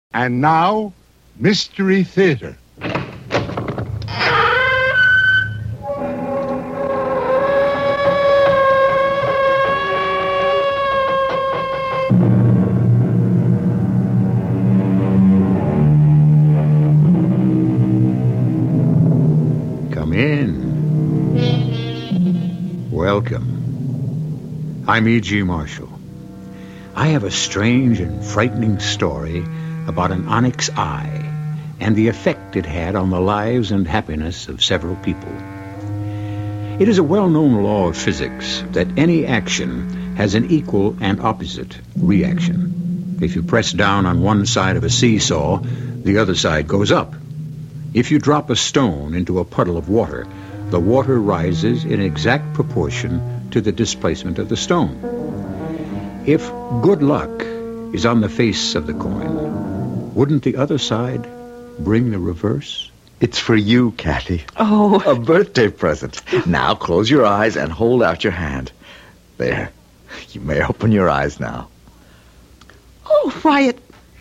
And now, Mystery Theater. Come in. Welcome. I'm E.G. Marshall. I have a strange and frightening story about an onyx eye and the effect it had on the lives and happiness of several people. It is a well-known law of physics that any action has an equal and opposite reaction. If you press down on one side of a seesaw, the other side goes up. If you drop a stone into a puddle of water, the water rises in exact proportion to the displacement of the stone. If good luck is on the face of the coin, wouldn't the other side bring the reverse? It's for you, Kathy. Oh. A birthday present. Now close your eyes and hold out your hand. There. You may open your eyes now. Oh, why,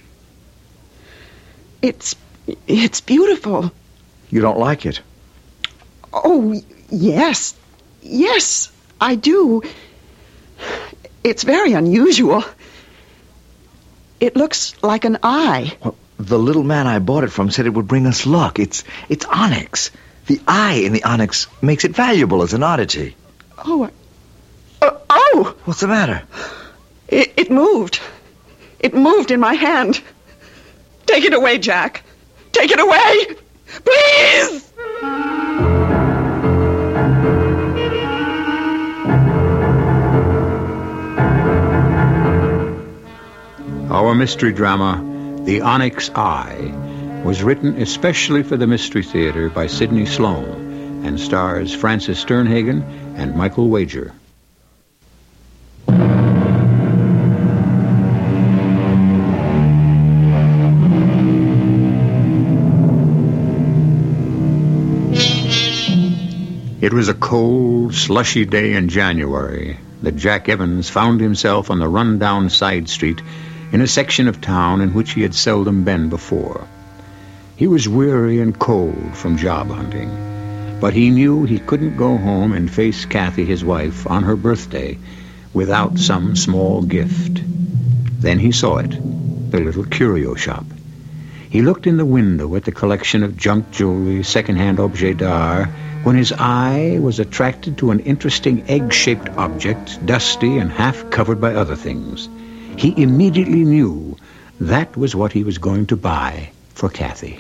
it's beautiful. You don't like it? Oh, yes. Yes, I do. It's very unusual. It looks like an eye. Well, the little man I bought it from said it would bring us luck. It's onyx. The eye in the onyx makes it valuable as an oddity. Oh. What's the matter? It moved. It moved in my hand. Take it away, Jack. Take it away! Please! Our mystery drama, The Onyx Eye, was written especially for the Mystery Theater by Sidney Sloan and stars Francis Sternhagen and Michael Wager. It was a cold, slushy day in January that Jack Evans found himself on the run-down side street in a section of town in which he had seldom been before. He was weary and cold from job hunting, but he knew he couldn't go home and face Kathy, his wife, on her birthday without some small gift. Then he saw it, the little curio shop. He looked in the window at the collection of junk jewelry, second-hand objets d'art, when his eye was attracted to an interesting egg-shaped object, dusty and half covered by other things. He immediately knew that was what he was going to buy for Kathy.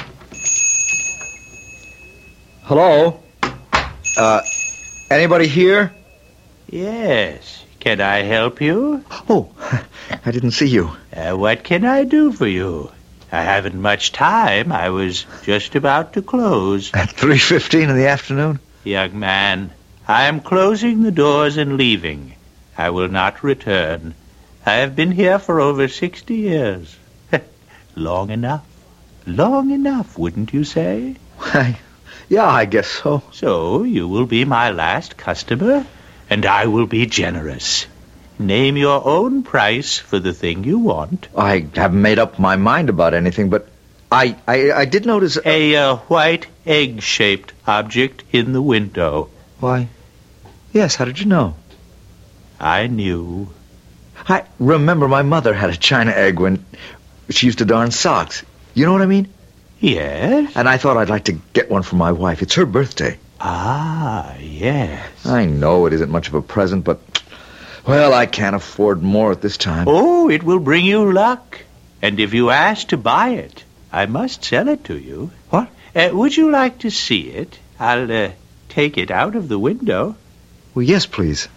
Hello? Anybody here? Yes. Can I help you? Oh, I didn't see you. What can I do for you? I haven't much time. I was just about to close. At 3:15 in the afternoon? Young man, I am closing the doors and leaving. I will not return. I have been here for over 60 years. Long enough. Long enough, wouldn't you say? Yeah, I guess so. So you will be my last customer, and I will be generous. Name your own price for the thing you want. I haven't made up my mind about anything, but I did notice... A white egg-shaped object in the window. Why, yes, how did you know? I knew. I remember my mother had a china egg when she used to darn socks. You know what I mean? Yes? And I thought I'd like to get one for my wife. It's her birthday. Ah, yes. I know it isn't much of a present, but... well, I can't afford more at this time. Oh, it will bring you luck. And if you ask to buy it, I must sell it to you. What? Would you like to see it? I'll take it out of the window. Well, yes, please.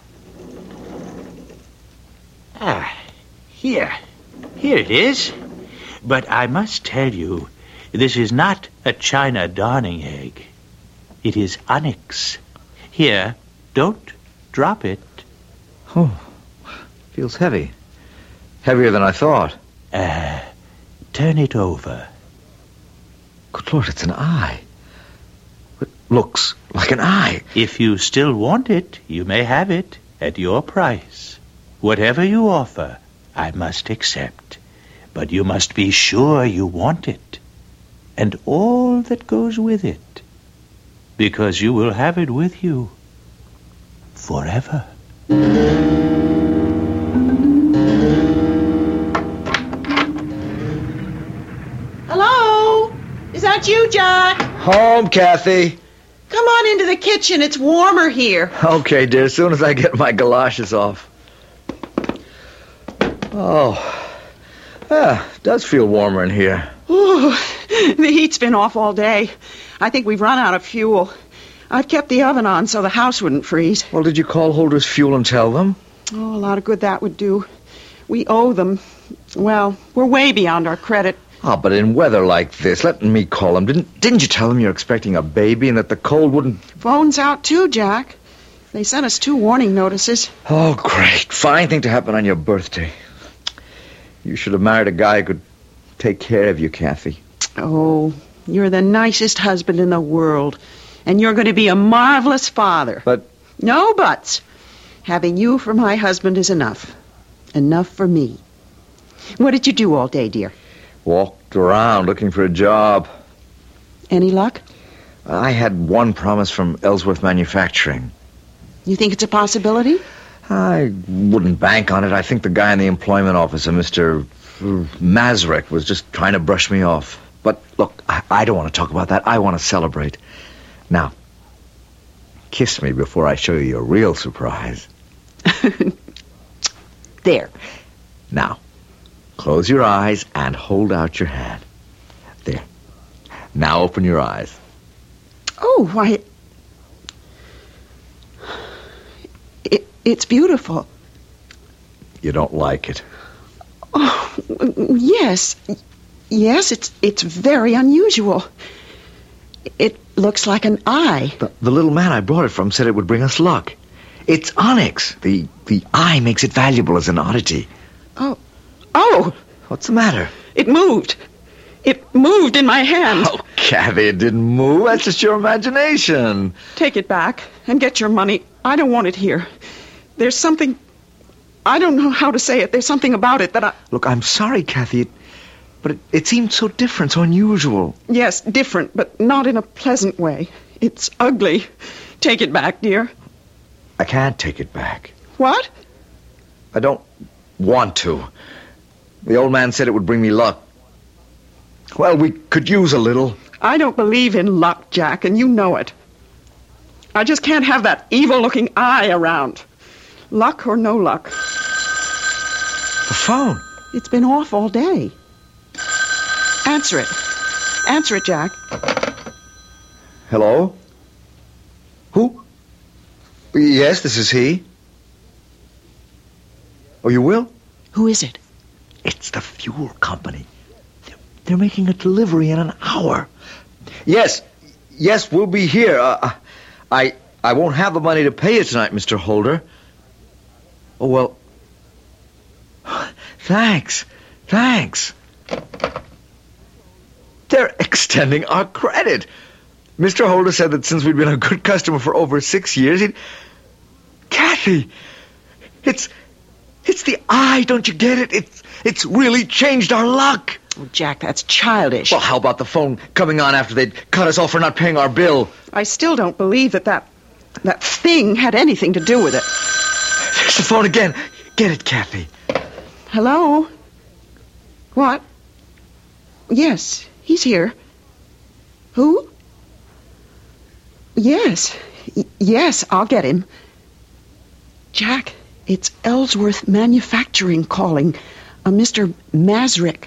Here. Here it is. But I must tell you, this is not a china darning egg. It is onyx. Here, don't drop it. Oh, feels heavy. Heavier than I thought. Turn it over. Good Lord, it's an eye. It looks like an eye. If you still want it, you may have it at your price. Whatever you offer, I must accept. But you must be sure you want it, and all that goes with it, because you will have it with you forever. Hello? Is that you, Jack? Home, Kathy. Come on into the kitchen. It's warmer here. Okay, dear, as soon as I get my galoshes off. Oh, it does feel warmer in here. Ooh, the heat's been off all day. I think we've run out of fuel. I've kept the oven on so the house wouldn't freeze. Well, did you call Holder's Fuel and tell them? Oh, a lot of good that would do. We owe them. Well, we're way beyond our credit. Oh, but in weather like this, let me call them. Didn't you tell them you're expecting a baby and that the cold wouldn't... Phone's out too, Jack. They sent us 2 warning notices. Oh, great. Fine thing to happen on your birthday. You should have married a guy who could take care of you, Kathy. Oh, you're the nicest husband in the world. And you're going to be a marvelous father. But... No buts. Having you for my husband is enough. Enough for me. What did you do all day, dear? Walked around looking for a job. Any luck? I had one promise from Ellsworth Manufacturing. You think it's a possibility? I wouldn't bank on it. I think the guy in the employment office, Mr. Mazurek, was just trying to brush me off. But look, I don't want to talk about that. I want to celebrate. Now, kiss me before I show you a real surprise. There. Now, close your eyes and hold out your hand. There. Now open your eyes. Oh, why... It's beautiful. You don't like it? Oh, yes. Yes, it's very unusual. It looks like an eye. The little man I brought it from said it would bring us luck. It's onyx. The eye makes it valuable as an oddity. Oh! What's the matter? It moved. It moved in my hand. Oh, Kathy, it didn't move. That's just your imagination. Take it back and get your money. I don't want it here. There's something... I don't know how to say it. There's something about it that I... Look, I'm sorry, Kathy, but it seemed so different, so unusual. Yes, different, but not in a pleasant way. It's ugly. Take it back, dear. I can't take it back. What? I don't want to. The old man said it would bring me luck. Well, we could use a little. I don't believe in luck, Jack, and you know it. I just can't have that evil-looking eye around. Luck or no luck. The phone. It's been off all day. Answer it. Answer it, Jack. Hello? Who? Yes, this is he. Oh, you will? Who is it? It's the fuel company. They're making a delivery in an hour. Yes, we'll be here. I won't have the money to pay you tonight, Mr. Holder. Oh, well... Thanks. They're extending our credit. Mr. Holder said that since we'd been a good customer for over 6 years, he'd... Kathy! It's the eye, don't you get it? It's really changed our luck. Oh, Jack, that's childish. Well, how about the phone coming on after they'd cut us off for not paying our bill? I still don't believe that thing had anything to do with it. There's the phone again. Get it, Kathy. Hello? What? Yes, he's here. Who? Yes, I'll get him. Jack, it's Ellsworth Manufacturing calling. Mr. Mazurek.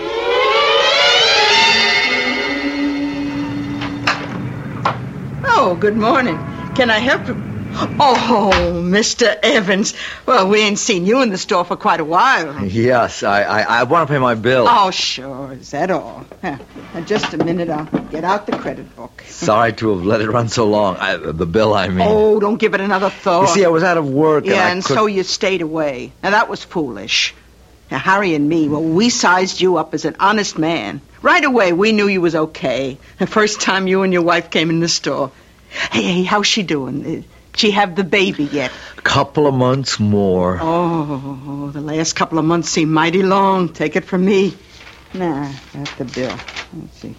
Oh, good morning. Can I help you? Oh, Mr. Evans. Well, we ain't seen you in the store for quite a while. Yes, I want to pay my bill. Oh, sure. Is that all? Just a minute. I'll get out the credit book. Sorry to have let it run so long. The bill, I mean. Oh, don't give it another thought. You see, I was out of work. Yeah, so you stayed away. Now, that was foolish. Now, Harry and me, well, we sized you up as an honest man. Right away, we knew you was okay. The first time you and your wife came in the store. Hey, how's she doing? She have the baby yet? Couple of months more. Oh, the last couple of months seem mighty long. Take it from me. Nah, that's the bill. Let's see.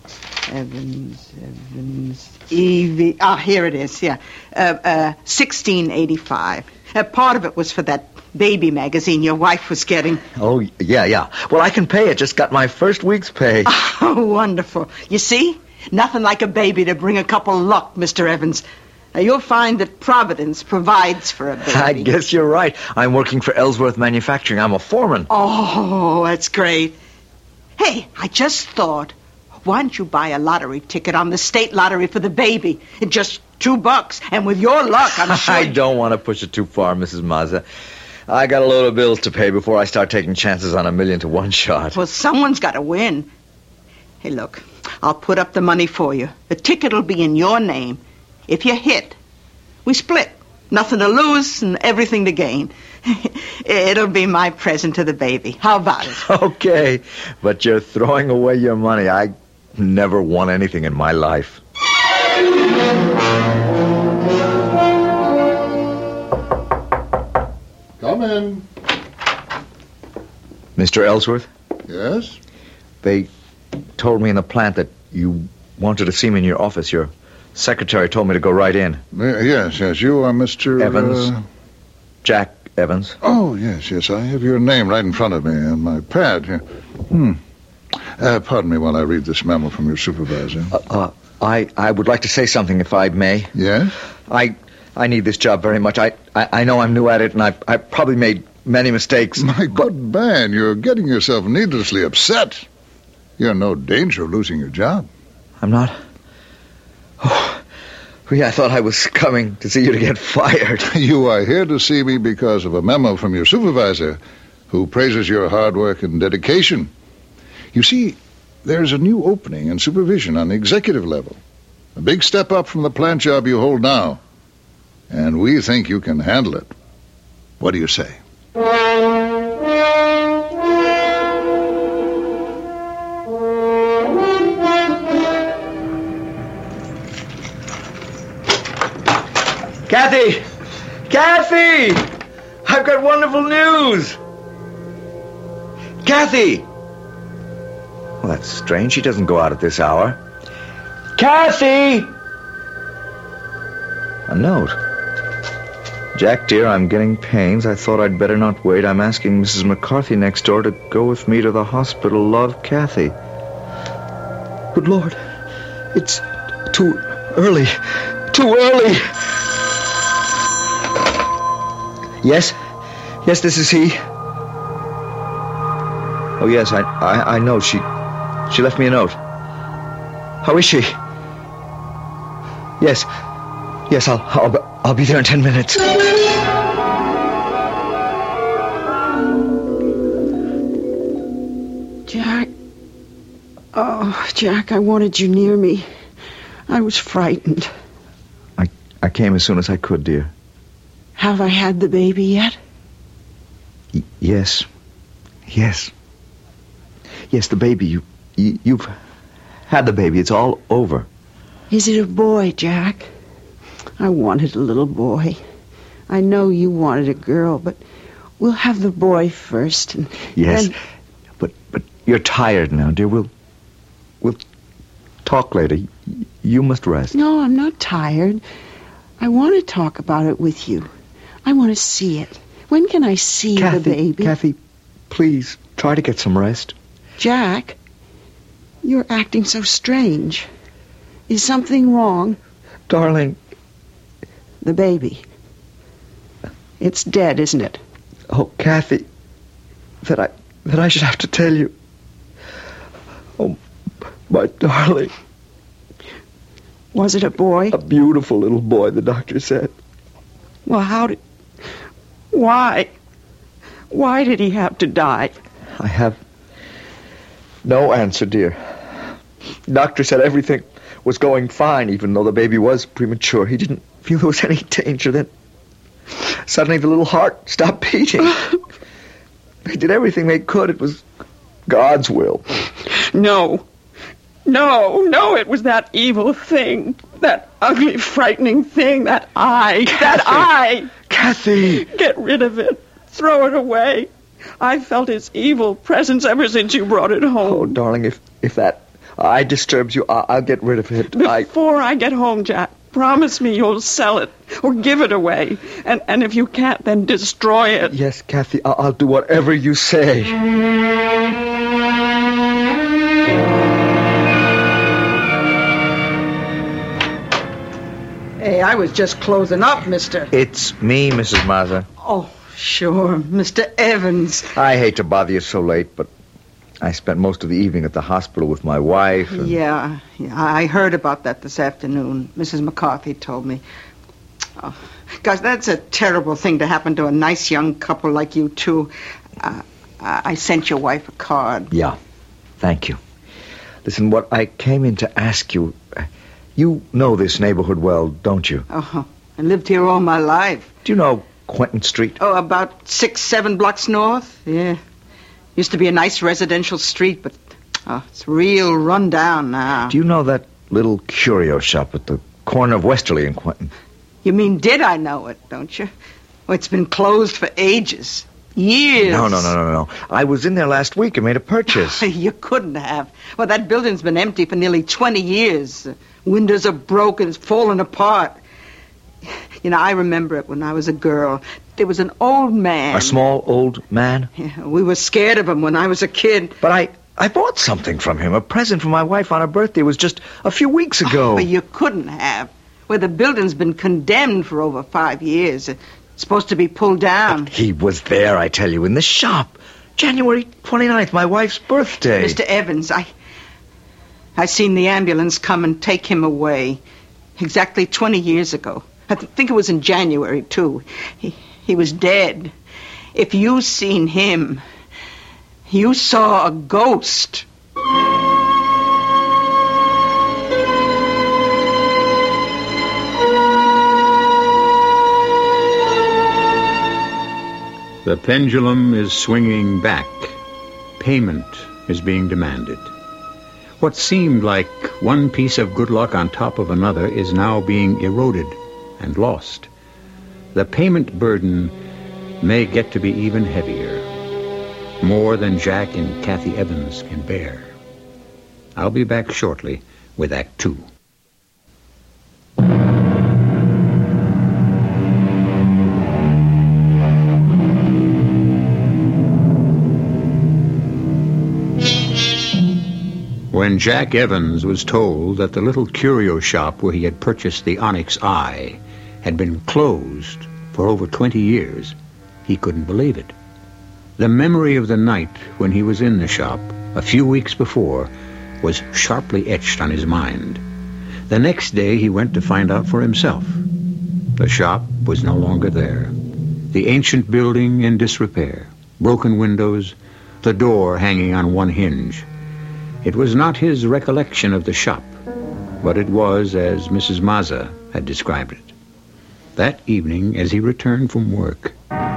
Evans, Evie. Ah, here it is, yeah. $16.85. Part of it was for that baby magazine your wife was getting. Oh, yeah. Well, I can pay it. Just got my first week's pay. Oh, wonderful. You see? Nothing like a baby to bring a couple luck, Mr. Evans. Now, you'll find that Providence provides for a baby. I guess you're right. I'm working for Ellsworth Manufacturing. I'm a foreman. Oh, that's great. Hey, I just thought, why don't you buy a lottery ticket on the state lottery for the baby? It's just $2, and with your luck, I'm sure... I don't want to push it too far, Mrs. Mazza. I got a load of bills to pay before I start taking chances on 1,000,000 to 1 shot. Well, someone's got to win. Hey, look, I'll put up the money for you. The ticket will be in your name. If you hit, we split. Nothing to lose and everything to gain. It'll be my present to the baby. How about it? Okay, but you're throwing away your money. I never won anything in my life. Come in. Mr. Ellsworth? Yes? They told me in the plant that you wanted to see me in your office. Your secretary told me to go right in. Yes. You are Mr. Evans. Jack Evans. Oh, yes. I have your name right in front of me on my pad here. Pardon me while I read this memo from your supervisor. I would like to say something, if I may. Yes? I need this job very much. I know I'm new at it, and I probably made many mistakes. My good man, you're getting yourself needlessly upset. You're in no danger of losing your job. I'm not? Oh, yeah, I thought I was coming to see you to get fired. You are here to see me because of a memo from your supervisor, who praises your hard work and dedication. You see, there's a new opening in supervision on the executive level. A big step up from the plant job you hold now. And we think you can handle it. What do you say? Kathy! Kathy! I've got wonderful news! Kathy! Well, that's strange. She doesn't go out at this hour. Kathy! A note. Jack, dear, I'm getting pains. I thought I'd better not wait. I'm asking Mrs. McCarthy next door to go with me to the hospital. Love, Kathy. Good Lord. It's too early. Too early. Yes? Yes, this is he. Oh, yes, I know. She left me a note. How is she? Yes. Yes, I'll be there in 10 minutes. Jack. Oh, Jack, I wanted you near me. I was frightened. I came as soon as I could, dear. Have I had the baby yet? Yes. Yes, the baby. You've had the baby. It's all over. Is it a boy, Jack? I wanted a little boy. I know you wanted a girl, but we'll have the boy first. And yes, then... but you're tired now, dear. We'll talk later. You must rest. No, I'm not tired. I want to talk about it with you. I want to see it. When can I see the baby? Kathy, please, try to get some rest. Jack, you're acting so strange. Is something wrong? Darling. The baby. It's dead, isn't it? Oh, Kathy, that I should have to tell you. Oh, my darling. Was it a boy? A beautiful little boy, the doctor said. Well, why? Why did he have to die? I have no answer, dear. Doctor said everything was going fine, even though the baby was premature. He didn't feel there was any danger. Then suddenly the little heart stopped beating. They did everything they could. It was God's will. No. No, it was that evil thing. That ugly, frightening thing. That eye. That eye. Kathy! Get rid of it. Throw it away. I felt its evil presence ever since you brought it home. Oh, darling, if that eye disturbs you, I'll get rid of it. Before I get home, Jack, promise me you'll sell it or give it away. And if you can't, then destroy it. Yes, Kathy, I'll do whatever you say. Hey, I was just closing up, mister. It's me, Mrs. Mazza. Oh, sure, Mr. Evans. I hate to bother you so late, but I spent most of the evening at the hospital with my wife. And... Yeah, I heard about that this afternoon. Mrs. McCarthy told me. Oh, gosh, that's a terrible thing to happen to a nice young couple like you two. I sent your wife a card. Yeah, thank you. Listen, what I came in to ask you... You know this neighborhood well, don't you? Oh, I lived here all my life. Do you know Quentin Street? Oh, about 6-7 blocks north. Yeah. Used to be a nice residential street, but it's real run down now. Do you know that little curio shop at the corner of Westerly and Quentin? You mean, did I know it, don't you? Oh, it's been closed for ages. Years. No. I was in there last week and made a purchase. You couldn't have. Well, that building's been empty for nearly 20 years. Windows are broken. It's falling apart. You know, I remember it when I was a girl. There was an old man. A small old man? Yeah, we were scared of him when I was a kid. But I bought something from him. A present for my wife on her birthday. It was just a few weeks ago. Oh, but you couldn't have. Well, the building's been condemned for over 5 years. It's supposed to be pulled down. But he was there, I tell you, in the shop. January 29th, my wife's birthday. Mr. Evans, I seen the ambulance come and take him away exactly 20 years ago. I think it was in January, too. He was dead. If you seen him, you saw a ghost. The pendulum is swinging back. Payment is being demanded. What seemed like one piece of good luck on top of another is now being eroded and lost. The payment burden may get to be even heavier, more than Jack and Kathy Evans can bear. I'll be back shortly with Act 2. When Jack Evans was told that the little curio shop where he had purchased the onyx eye had been closed for over 20 years, he couldn't believe it. The memory of the night when he was in the shop a few weeks before was sharply etched on his mind. The next day he went to find out for himself. The shop was no longer there. The ancient building in disrepair, broken windows, the door hanging on one hinge. It was not his recollection of the shop, but it was as Mrs. Mazza had described it. That evening, as he returned from work...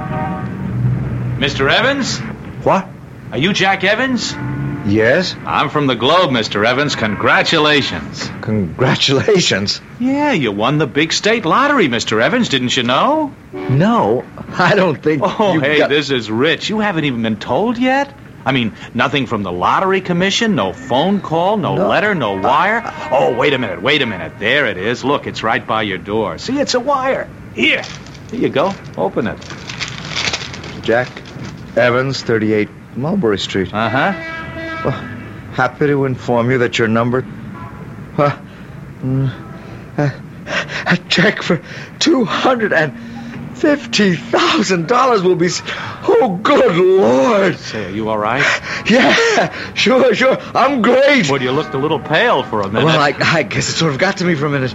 Mr. Evans? What? Are you Jack Evans? Yes? I'm from the Globe, Mr. Evans. Congratulations. Congratulations. Yeah, you won the big state lottery, Mr. Evans. Didn't you know? No, I don't think... This is rich. You haven't even been told yet? I mean, nothing from the Lottery Commission, no phone call, no letter, no wire. Oh, wait a minute. There it is. Look, it's right by your door. See, it's a wire. Here you go. Open it. Jack Evans, 38 Mulberry Street. Uh-huh. Well, happy to inform you that your number... a check for $250,000 will be... Oh, good Lord! Say, are you all right? Yeah, sure. I'm great. Well, you looked a little pale for a minute. Well, I guess it sort of got to me for a minute.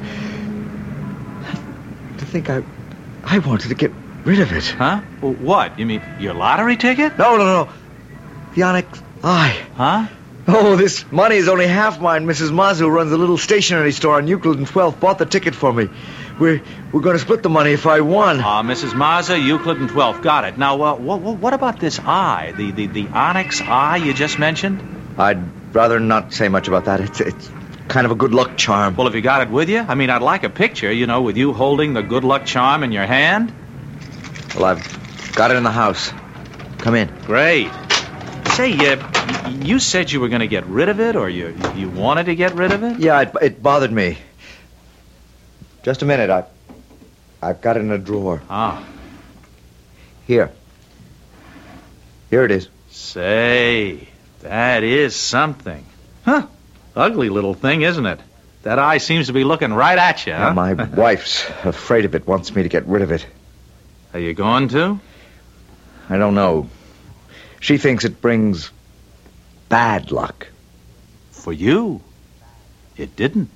To think I wanted to get rid of it. Huh? Well, what? You mean your lottery ticket? No. The onyx eye. Huh? Oh, this money is only half mine. Mrs. Mazza, who runs a little stationery store on Euclid and 12th, bought the ticket for me. We're going to split the money if I won. Mrs. Mazza, Euclid and 12th. Got it. Now, what about this eye? The onyx eye you just mentioned? I'd rather not say much about that. It's kind of a good luck charm. Well, have you got it with you? I mean, I'd like a picture, with you holding the good luck charm in your hand. Well, I've got it in the house. Come in. Great. Say, you said you were going to get rid of it, or you wanted to get rid of it? Yeah, it bothered me. Just a minute. I've got it in a drawer. Ah. Here. Here it is. Say, that is something. Huh. Ugly little thing, isn't it? That eye seems to be looking right at you, huh? Yeah, my wife's afraid of it, wants me to get rid of it. Are you going to? I don't know. She thinks it brings bad luck. For you, it didn't.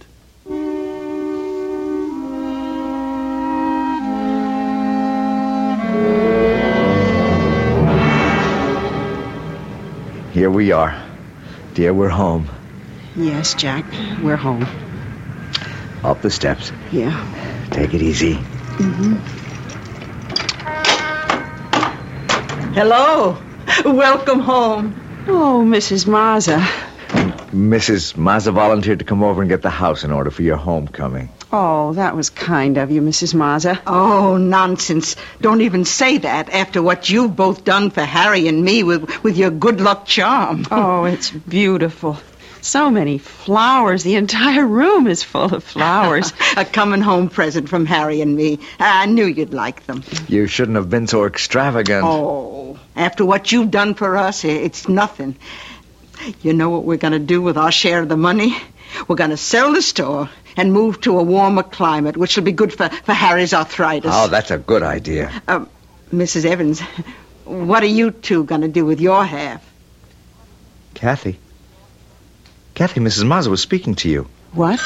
Here we are. Dear, we're home. Yes, Jack, we're home. Up the steps. Yeah. Take it easy. Hello. Welcome home. Oh, Mrs. Mazza. Mrs. Mazza volunteered to come over and get the house in order for your homecoming. Oh, that was kind of you, Mrs. Mazza. Oh, nonsense. Don't even say that after what you've both done for Harry and me with your good luck charm. Oh, it's beautiful. So many flowers. The entire room is full of flowers. A coming home present from Harry and me. I knew you'd like them. You shouldn't have been so extravagant. Oh, after what you've done for us, it's nothing. You know what we're going to do with our share of the money? We're going to sell the store and move to a warmer climate, which will be good for Harry's arthritis. Oh, that's a good idea. Mrs. Evans, what are you two going to do with your half? Kathy, Mrs. Mazza was speaking to you. What?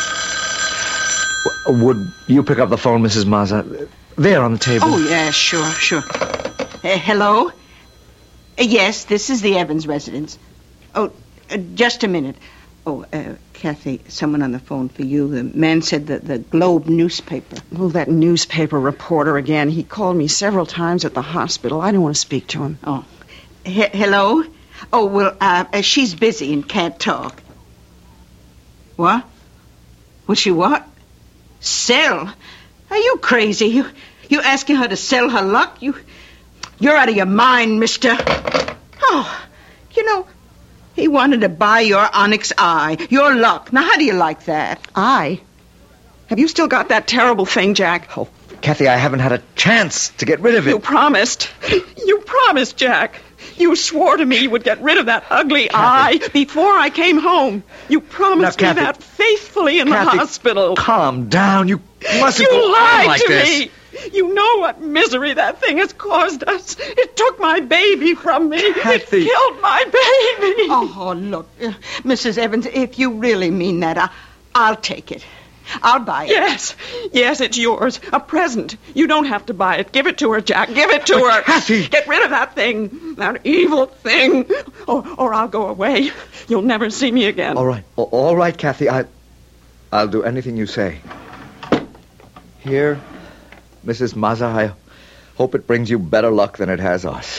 Would you pick up the phone, Mrs. Mazza? There on the table. Oh, yeah, sure. Hello? Yes, this is the Evans residence. Oh, just a minute. Oh, Kathy, someone on the phone for you. The man said that the Globe newspaper. Oh, that newspaper reporter again. He called me several times at the hospital. I don't want to speak to him. Oh. Hello? Oh, well, she's busy and can't talk. What? Will she what? Sell? Are you crazy? You asking her to sell her luck? You're out of your mind, mister. Oh, he wanted to buy your onyx eye, your luck. Now, how do you like that? Eye? Have you still got that terrible thing, Jack? Oh, Kathy, I haven't had a chance to get rid of it. You promised. You promised, Jack. You swore to me you would get rid of that ugly eye before I came home. You promised me that faithfully in the hospital. Calm down. You mustn't go on like You lied to this. me. You know what misery that thing has caused us. It took my baby from me. Kathy. It killed my baby. Oh, look, Mrs. Evans, if you really mean that, I'll take it. I'll buy it. Yes, it's yours. A present. You don't have to buy it. Give it to her, Jack. Give it to her. Kathy! Get rid of that thing. That evil thing. Or I'll go away. You'll never see me again. All right, Kathy. I'll do anything you say. Here, Mrs. Mazza, I hope it brings you better luck than it has us.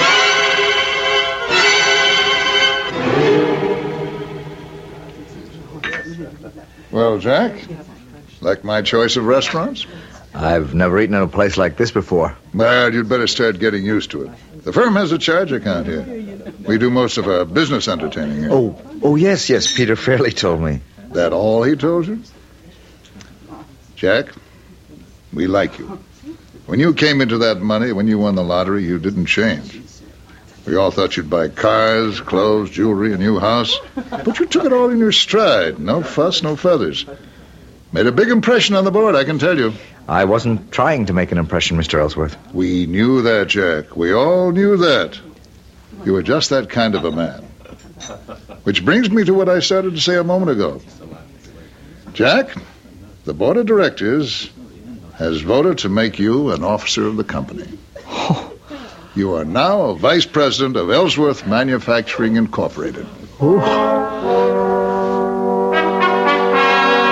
Well, Jack, like my choice of restaurants? I've never eaten in a place like this before. Well, you'd better start getting used to it. The firm has a charge account here. We do most of our business entertaining here. Oh, yes, Peter Fairley told me. That all he told you? Jack, we like you. When you came into that money, when you won the lottery, you didn't change. We all thought you'd buy cars, clothes, jewelry, a new house. But you took it all in your stride. No fuss, no feathers. Made a big impression on the board, I can tell you. I wasn't trying to make an impression, Mr. Ellsworth. We knew that, Jack. We all knew that. You were just that kind of a man. Which brings me to what I started to say a moment ago. Jack, the board of directors has voted to make you an officer of the company. You are now a vice president of Ellsworth Manufacturing Incorporated.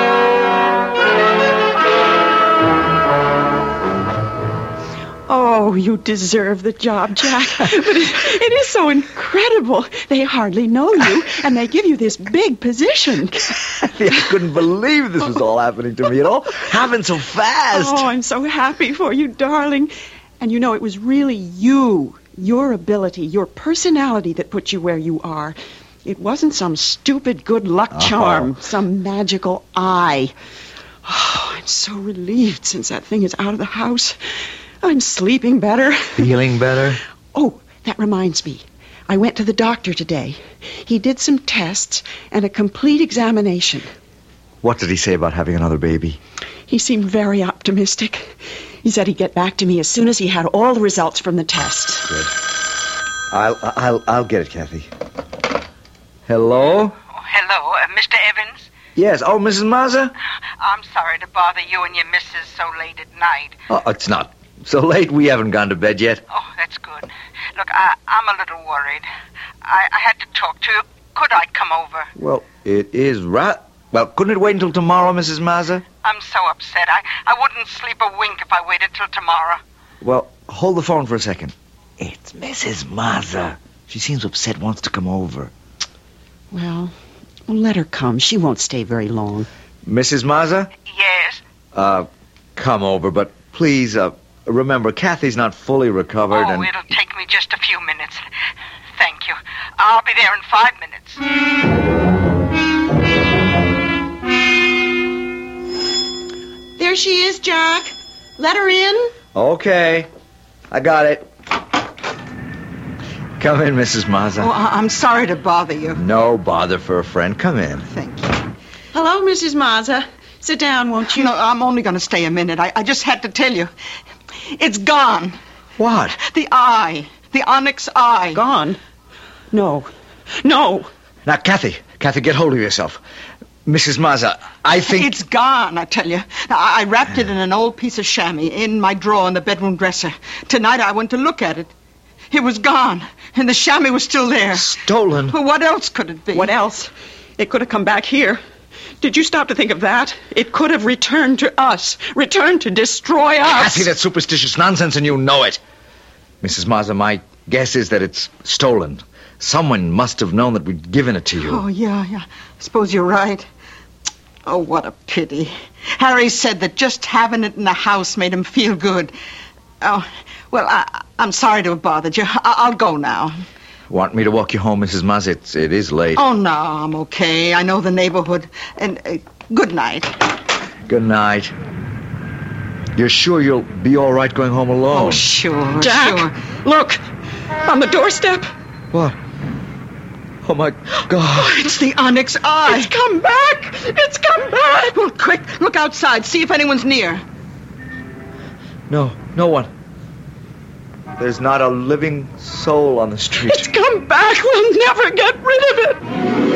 Oh, Oh, you deserve the job, Jack. But it is so incredible. They hardly know you, and they give you this big position. Kathy, I couldn't believe this was all happening to me at all. Happened so fast. Oh, I'm so happy for you, darling. And you know, it was really you, your ability, your personality that put you where you are. It wasn't some stupid good luck charm, some magical eye. Oh, I'm so relieved since that thing is out of the house. I'm sleeping better. Feeling better? Oh, that reminds me. I went to the doctor today. He did some tests and a complete examination. What did he say about having another baby? He seemed very optimistic. He said he'd get back to me as soon as he had all the results from the test. Good. I'll get it, Kathy. Hello? Oh, hello, Mr. Evans? Yes. Oh, Mrs. Mazza? I'm sorry to bother you and your missus so late at night. Oh, it's not so late. We haven't gone to bed yet. Oh, that's good. Look, I'm a little worried. I had to talk to you. Could I come over? Well, it is right. Well, couldn't it wait until tomorrow, Mrs. Mazza? I'm so upset. I wouldn't sleep a wink if I waited till tomorrow. Well, hold the phone for a second. It's Mrs. Mazza. She seems upset, wants to come over. Well, let her come. She won't stay very long. Mrs. Mazza? Yes? Come over, but please, remember, Kathy's not fully recovered Oh, it'll take me just a few minutes. Thank you. I'll be there in 5 minutes. There she is, Jack. Let her in. Okay. I got it. Come in, Mrs. Mazza. Oh, I'm sorry to bother you. No bother for a friend. Come in. Thank you. Hello, Mrs. Mazza. Sit down, won't you? No, I'm only going to stay a minute. I just had to tell you. It's gone. What? The eye. The onyx eye. Gone? No. Now, Kathy, get hold of yourself. Mrs. Mazza, I think... It's gone, I tell you. I wrapped it in an old piece of chamois in my drawer in the bedroom dresser. Tonight I went to look at it. It was gone, and the chamois was still there. Stolen? Well, what else could it be? What else? It could have come back here. Did you stop to think of that? It could have returned to us. Returned to destroy us. Kathy, that's superstitious nonsense, and you know it. Mrs. Mazza, my guess is that it's stolen. Someone must have known that we'd given it to you. Oh, yeah. I suppose you're right. Oh, what a pity. Harry said that just having it in the house made him feel good. Oh, well, I'm sorry to have bothered you. I'll go now. Want me to walk you home, Mrs. Mazza? It is late. Oh, no, I'm okay. I know the neighborhood. And good night. Good night. You're sure you'll be all right going home alone? Oh, sure, Jack, sure. look, on the doorstep. What? Oh, my God. Oh, it's the onyx eye. It's come back. It's come back. Well, quick, look outside. See if anyone's near. No one. There's not a living soul on the street. It's come back. We'll never get rid of it.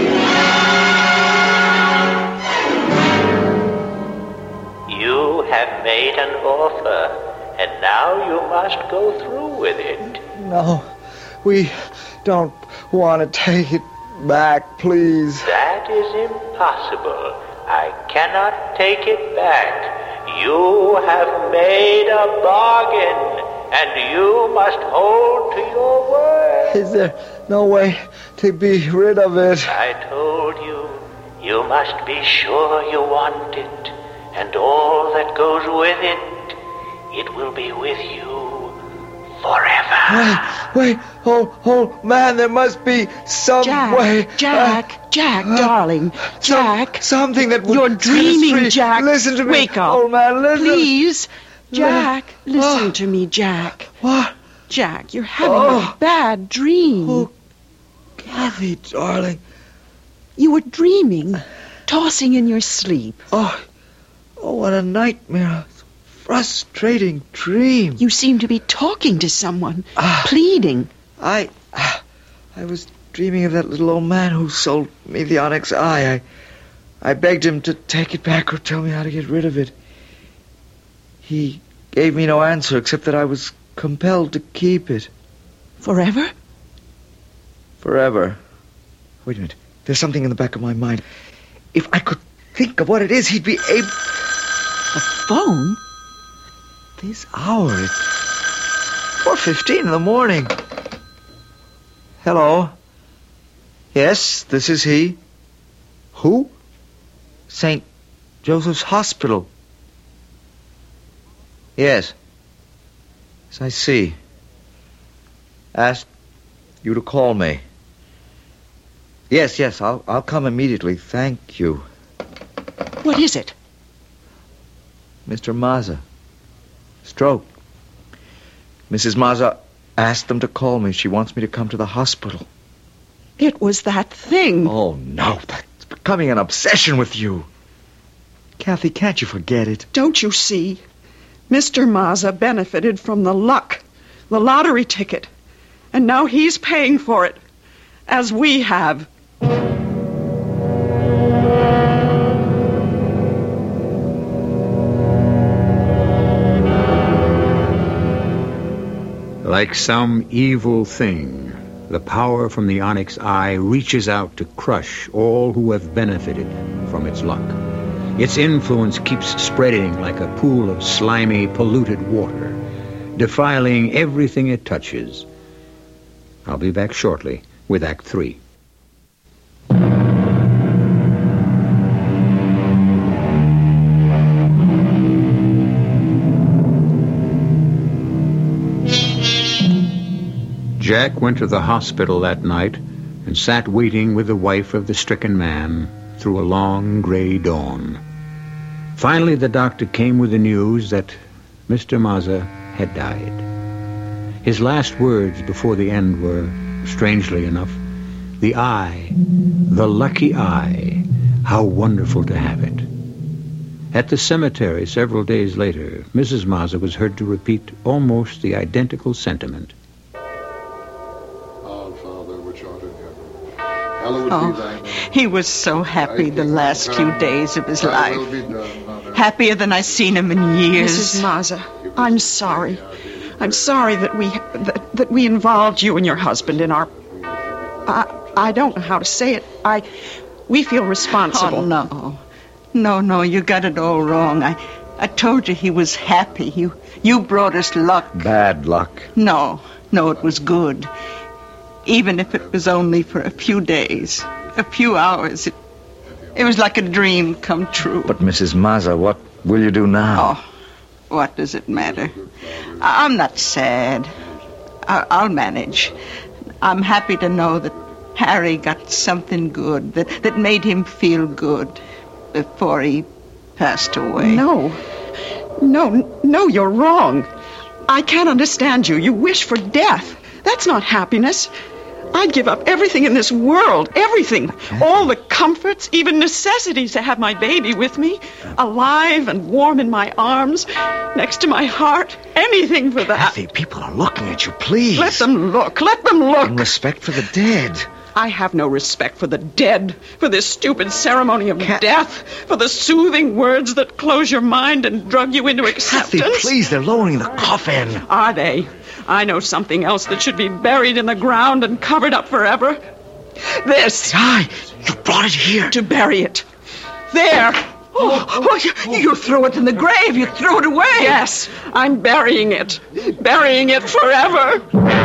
You have made an offer, and now you must go through with it. No, we don't want to take it back, please. That is impossible. I cannot take it back. You have made a bargain, and you must hold to your word. Is there no way to be rid of it? I told you, you must be sure you want it, and all that goes with it, it will be with you forever. Wait, oh, man, there must be some way. Jack, darling, Jack. Something that would... You're dreaming, set us free. Jack. Listen to me. Wake up. Old man, listen. Please. Jack, listen to me, Jack. What? Jack, you're having a bad dream. Oh, Kathy, darling. You were dreaming, tossing in your sleep. Oh, what a nightmare. Frustrating dream. You seem to be talking to someone, pleading. I was dreaming of that little old man who sold me the onyx eye. I begged him to take it back or tell me how to get rid of it. He gave me no answer except that I was compelled to keep it. Forever? Forever. Wait a minute. There's something in the back of my mind. If I could think of what it is, he'd be able... A phone? This hour, 4:15 in the morning. Hello? Yes, this is he. Who? St. Joseph's Hospital. Yes. Yes, I see. Asked you to call me. Yes, I'll come immediately. Thank you. What is it? Mr. Mazza. Stroke. Mrs. Mazza asked them to call me. She wants me to come to the hospital. It was that thing. Oh, no. That's becoming an obsession with you. Kathy, can't you forget it? Don't you see? Mr. Mazza benefited from the luck, the lottery ticket. And now he's paying for it, as we have. Like some evil thing, the power from the onyx eye reaches out to crush all who have benefited from its luck. Its influence keeps spreading like a pool of slimy, polluted water, defiling everything it touches. I'll be back shortly with Act 3. Jack went to the hospital that night and sat waiting with the wife of the stricken man through a long gray dawn. Finally, the doctor came with the news that Mr. Mazza had died. His last words before the end were, strangely enough, the eye, the lucky eye, how wonderful to have it. At the cemetery several days later, Mrs. Mazza was heard to repeat almost the identical sentiment. Our Father, which art in heaven, hallowed be thy name. He was so happy the last few days of his Thy will life. be done on earth. Happier than I've seen him in years. Mrs. Mazza, I'm sorry. I'm sorry that we involved you and your husband in our... I don't know how to say it. We feel responsible. Oh, no, you got it all wrong. I told you he was happy. You brought us luck. Bad luck. No, it was good. Even if it was only for a few days, a few hours, it was like a dream come true. But, Mrs. Mazza, what will you do now? Oh, what does it matter? I'm not sad. I'll manage. I'm happy to know that Harry got something good, that made him feel good before he passed away. No, you're wrong. I can't understand you. You wish for death. That's not happiness. I'd give up everything in this world, everything. All the comforts, even necessities to have my baby with me, alive and warm in my arms, next to my heart. Anything for that. Kathy, people are looking at you, please. Let them look. In respect for the dead. I have no respect for the dead, for this stupid ceremony of death, for the soothing words that close your mind and drug you into acceptance. Kathy, please, they're lowering the coffin. Are they? I know something else that should be buried in the ground and covered up forever. This. Aye, you brought it here. To bury it. There. You threw it in the grave. You threw it away. Yes, I'm burying it. Burying it forever.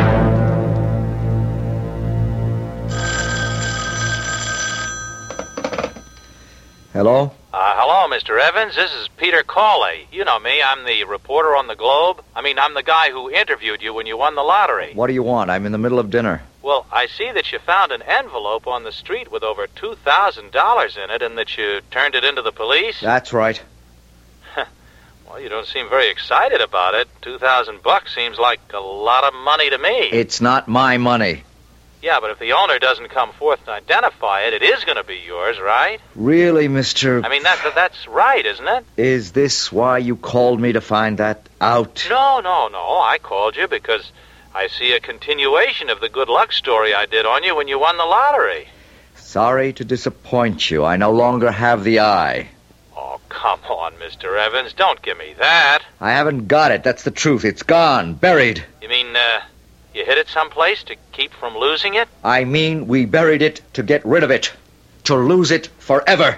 Hello? Hello, Mr. Evans. This is Peter Cawley. You know me. I'm the reporter on the Globe. I'm the guy who interviewed you when you won the lottery. What do you want? I'm in the middle of dinner. Well, I see that you found an envelope on the street with over $2,000 in it and that you turned it into the police. That's right. Well, you don't seem very excited about it. $2,000 seems like a lot of money to me. It's not my money. Yeah, but if the owner doesn't come forth to identify it, it is going to be yours, right? Really, Mr... That's right, isn't it? Is this why you called me to find that out? No. I called you because I see a continuation of the good luck story I did on you when you won the lottery. Sorry to disappoint you. I no longer have the eye. Oh, come on, Mr. Evans. Don't give me that. I haven't got it. That's the truth. It's gone. Buried. You mean, you hid it someplace to keep from losing it? I mean, we buried it to get rid of it. To lose it forever.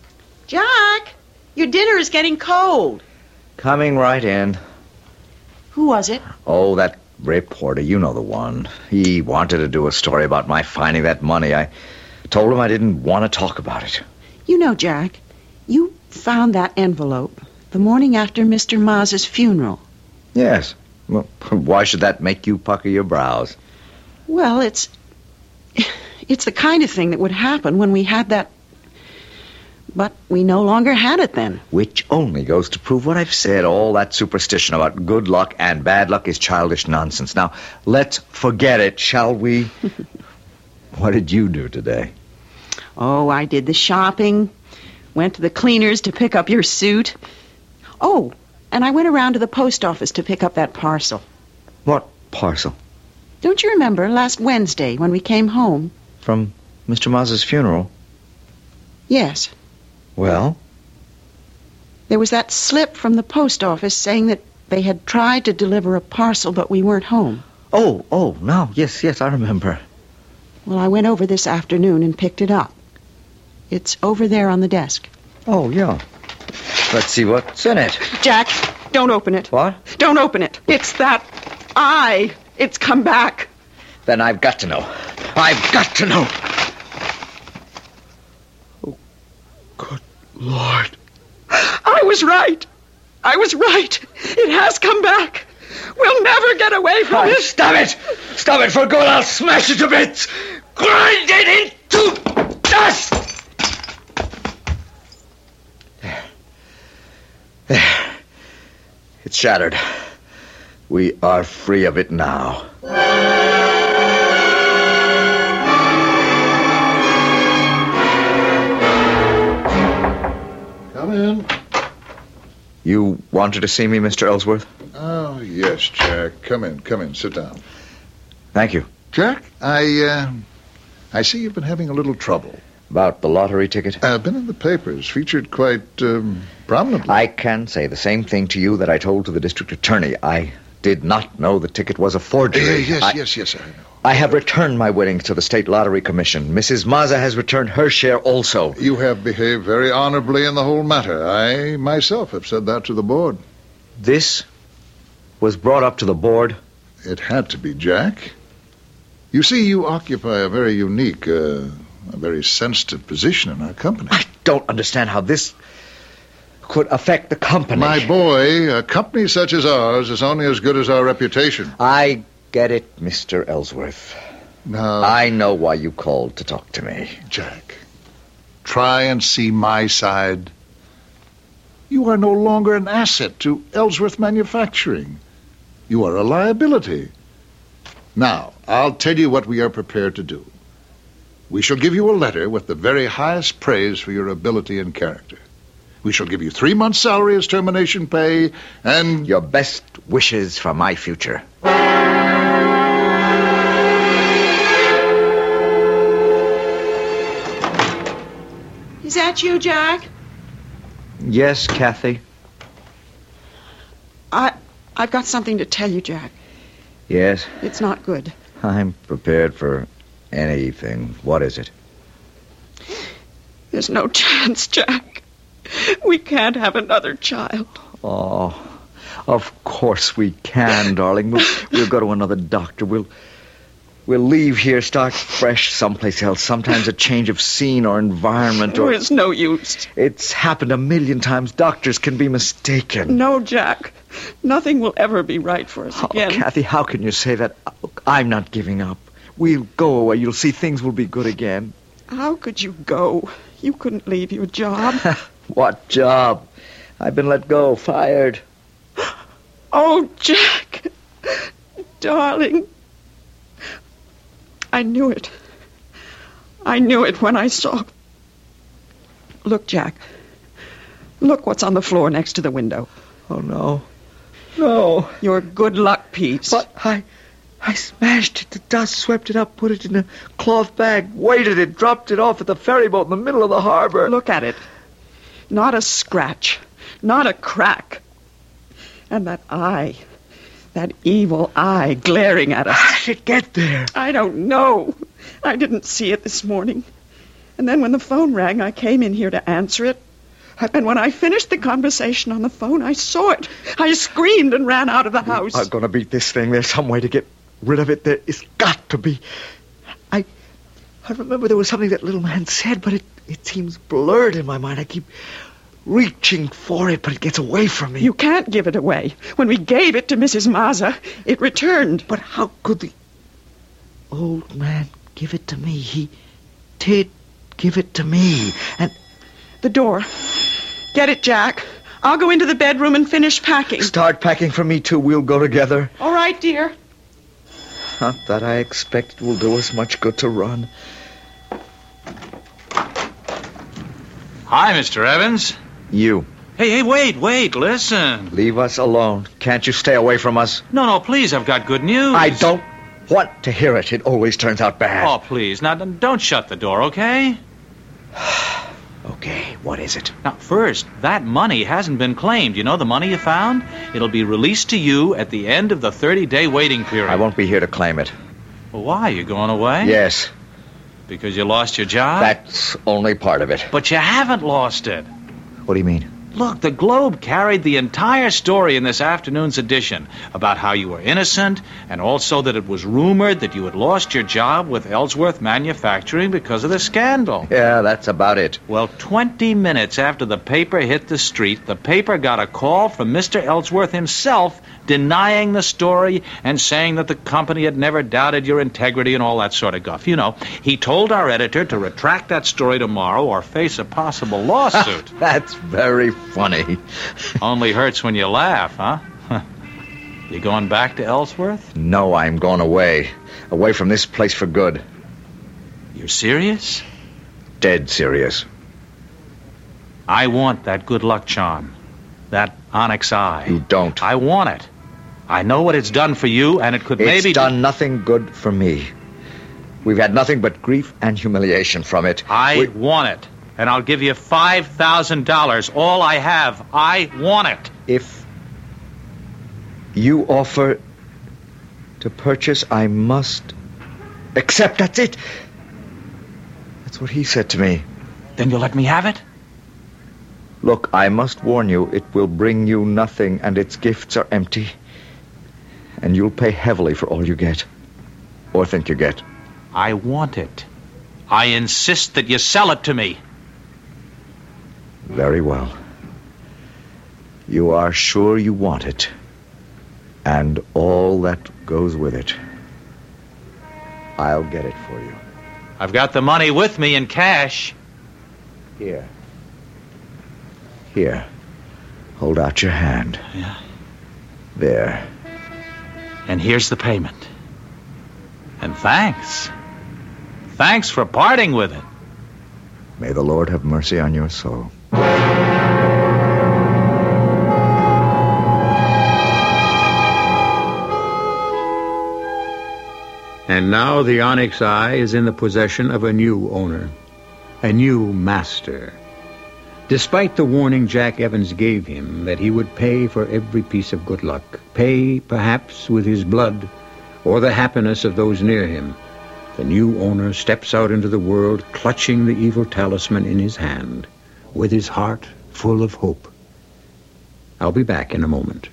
Jack, your dinner is getting cold. Coming right in. Who was it? Oh, that reporter, you know the one. He wanted to do a story about my finding that money. I told him I didn't want to talk about it. You know, Jack, you found that envelope the morning after Mr. Maz's funeral. Yes. Well, why should that make you pucker your brows? Well, it's the kind of thing that would happen when we had that... But we no longer had it then. Which only goes to prove what I've said. All that superstition about good luck and bad luck is childish nonsense. Now, let's forget it, shall we? What did you do today? Oh, I did the shopping. Went to the cleaners to pick up your suit. Oh, and I went around to the post office to pick up that parcel. What parcel? Don't you remember last Wednesday when we came home? From Mr. Maz's funeral? Yes. Well? There was that slip from the post office saying that they had tried to deliver a parcel, but we weren't home. Oh, no. Yes, I remember. Well, I went over this afternoon and picked it up. It's over there on the desk. Oh, yeah. Let's see what's in it. Jack, don't open it. What? Don't open it. It's that eye. It's come back. Then I've got to know. I've got to know. Oh, good Lord. I was right. It has come back. We'll never get away from it. Stop it! Stop it for good. I'll smash it to bits. Grind it into dust! There. It's shattered. We are free of it now. Come in. You wanted to see me, Mr. Ellsworth? Oh, yes, Jack. Come in. Sit down. Thank you. Jack, I see you've been having a little trouble. About the lottery ticket? Been in the papers, featured quite prominently. I can say the same thing to you that I told to the district attorney. I did not know the ticket was a forgery. Yes, I know. I have returned my winnings to the State Lottery Commission. Mrs. Maza has returned her share also. You have behaved very honorably in the whole matter. I myself have said that to the board. This was brought up to the board? It had to be, Jack. You see, you occupy a very unique, a very sensitive position in our company. I don't understand how this could affect the company. My boy, a company such as ours is only as good as our reputation. I get it, Mr. Ellsworth. Now, I know why you called to talk to me. Jack, try and see my side. You are no longer an asset to Ellsworth Manufacturing. You are a liability. Now, I'll tell you what we are prepared to do. We shall give you a letter with the very highest praise for your ability and character. We shall give you 3 months' salary as termination pay, and your best wishes for my future. Is that you, Jack? Yes, Kathy? I've got something to tell you, Jack. Yes? It's not good. I'm prepared for anything. What is it? There's no chance, Jack. We can't have another child. Oh, of course we can, darling. We'll go to another doctor. We'll leave here, start fresh someplace else. Sometimes a change of scene or environment. Or it's no use. It's happened a million times. Doctors can be mistaken. No, Jack. Nothing will ever be right for us again. Oh, Kathy, how can you say that? Look, I'm not giving up. We'll go away. You'll see things will be good again. How could you go? You couldn't leave your job. What job? I've been let go, fired. Oh, Jack. Darling. I knew it. I knew it when I saw... Look, Jack. Look what's on the floor next to the window. Oh, no. No. Your good luck piece. But I smashed it to dust, swept it up, put it in a cloth bag, weighted it, dropped it off at the ferry boat in the middle of the harbor. Look at it. Not a scratch. Not a crack. And that eye. That evil eye glaring at us. How did it get there? I don't know. I didn't see it this morning. And then when the phone rang, I came in here to answer it. And when I finished the conversation on the phone, I saw it. I screamed and ran out of the house. I'm going to beat this thing. There's some way to get rid of it. There is got to be. I remember there was something that little man said, but it seems blurred in my mind. I keep reaching for it, but it gets away from me. You can't give it away. When we gave it to Mrs. Mazza, it returned. But how could the old man give it to me? He did give it to me. And the door. Get it, Jack. I'll go into the bedroom and finish packing. Start packing for me, too. We'll go together. All right, dear. Not that I expect it will do us much good to run. Hi, Mr. Evans. You. Hey, wait, listen. Leave us alone. Can't you stay away from us? No, please, I've got good news. I don't want to hear it. It always turns out bad. Oh, please. Now, don't shut the door, okay? Okay, what is it? Now, first, that money hasn't been claimed. You know the money you found? It'll be released to you at the end of the 30-day waiting period. I won't be here to claim it. Well, why? You going away? Yes. Because you lost your job? That's only part of it. But you haven't lost it. What do you mean? Look, the Globe carried the entire story in this afternoon's edition about how you were innocent and also that it was rumored that you had lost your job with Ellsworth Manufacturing because of the scandal. Yeah, that's about it. Well, 20 minutes after the paper hit the street, the paper got a call from Mr. Ellsworth himself denying the story and saying that the company had never doubted your integrity and all that sort of guff. You know, he told our editor to retract that story tomorrow or face a possible lawsuit. That's very funny. Only hurts when you laugh, huh? You going back to Ellsworth? No, I'm going away. Away from this place for good. You're serious? Dead serious. I want that good luck charm. That onyx eye. You don't. I want it. I know what it's done for you, and it could maybe... It's done nothing good for me. We've had nothing but grief and humiliation from it. I want it. And I'll give you $5,000. All I have. I want it. If you offer to purchase, I must accept. That's it. That's what he said to me. Then you'll let me have it? Look, I must warn you, it will bring you nothing, and its gifts are empty. And you'll pay heavily for all you get. Or think you get. I want it. I insist that you sell it to me. Very well. You are sure you want it. And all that goes with it. I'll get it for you. I've got the money with me in cash. Here. Here. Hold out your hand. Yeah. There. And here's the payment. And thanks. Thanks for parting with it. May the Lord have mercy on your soul. And now the onyx eye is in the possession of a new owner, a new master. Despite the warning Jack Evans gave him that he would pay for every piece of good luck, pay perhaps with his blood or the happiness of those near him, the new owner steps out into the world clutching the evil talisman in his hand, with his heart full of hope. I'll be back in a moment.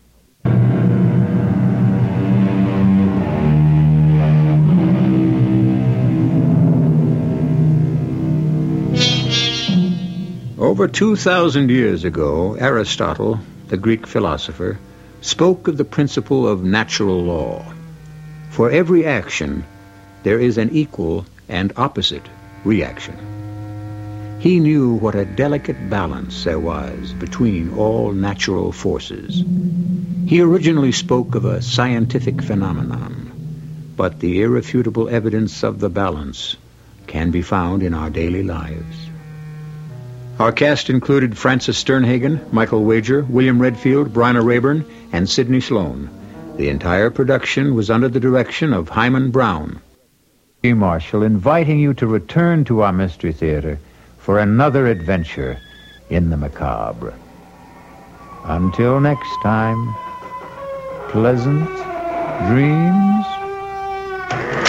Over 2,000 years ago, Aristotle, the Greek philosopher, spoke of the principle of natural law. For every action, there is an equal and opposite reaction. He knew what a delicate balance there was between all natural forces. He originally spoke of a scientific phenomenon, but the irrefutable evidence of the balance can be found in our daily lives. Our cast included Francis Sternhagen, Michael Wager, William Redfield, Bryna Rayburn, and Sidney Sloan. The entire production was under the direction of Hyman Brown. G. Marshall inviting you to return to our Mystery Theater for another adventure in the macabre. Until next time, pleasant dreams.